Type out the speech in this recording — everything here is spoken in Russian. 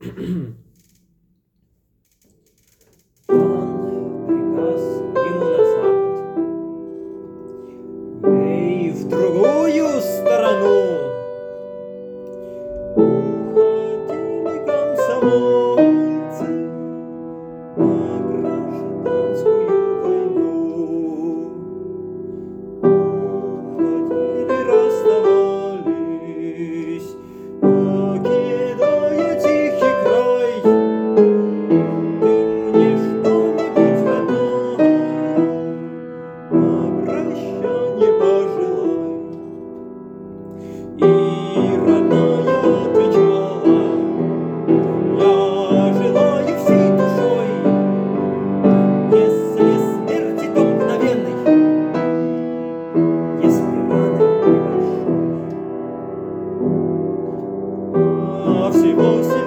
Дан приказ ему на запад, ей в другую сторону. Уходили комсомольцы на гражданскую войну. Уходили, расставались, покидая тихий край. Ты мне что-нибудь, родная, на прощанье пожелай. И родная отвечала: я желаю всей душой, если смерти то мгновенной, если раны небольшой. А всего